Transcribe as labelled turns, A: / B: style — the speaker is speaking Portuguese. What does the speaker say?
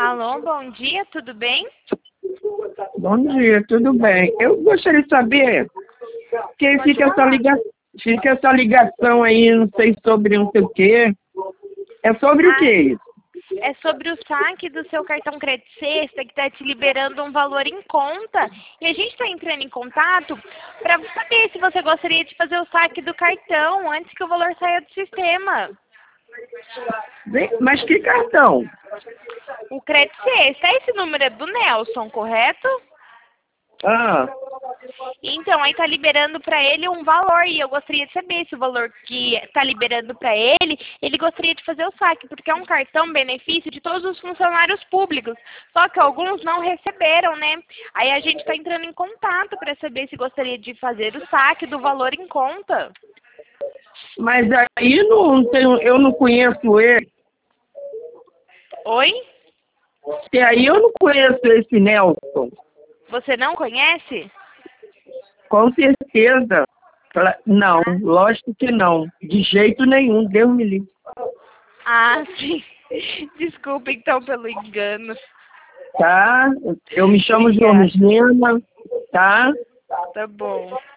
A: Alô, bom dia, tudo bem?
B: Bom dia, tudo bem? Eu gostaria de saber que
A: Pode falar.
B: fica essa ligação aí, não sei sobre não sei o quê. É sobre o
A: Ah,
B: que isso?
A: é sobre o saque do seu cartão crédito sexta que está te liberando um valor em conta. E a gente está entrando em contato para saber se você gostaria de fazer o saque do cartão antes que o valor saia do sistema.
B: Mas que cartão?
A: O crédito sexta, esse número é do Nelson, correto?
B: Ah,
A: Então, aí tá liberando para ele um valor e eu gostaria de saber se o valor que tá liberando para ele gostaria de fazer o saque, porque é um cartão benefício de todos os funcionários públicos, só que alguns não receberam, né? Aí a gente está entrando em contato para saber se gostaria de fazer o saque do valor em conta.
B: mas aí não tenho, eu não conheço ele.
A: Oi?
B: E aí eu não conheço esse Nelson.
A: Você não conhece?
B: Com certeza. Não, lógico que não. De jeito nenhum, Deus me livre.
A: Ah, sim. Desculpa então pelo engano.
B: Tá? Eu me chamo
A: Obrigada.
B: Georgina, tá?
A: Tá bom.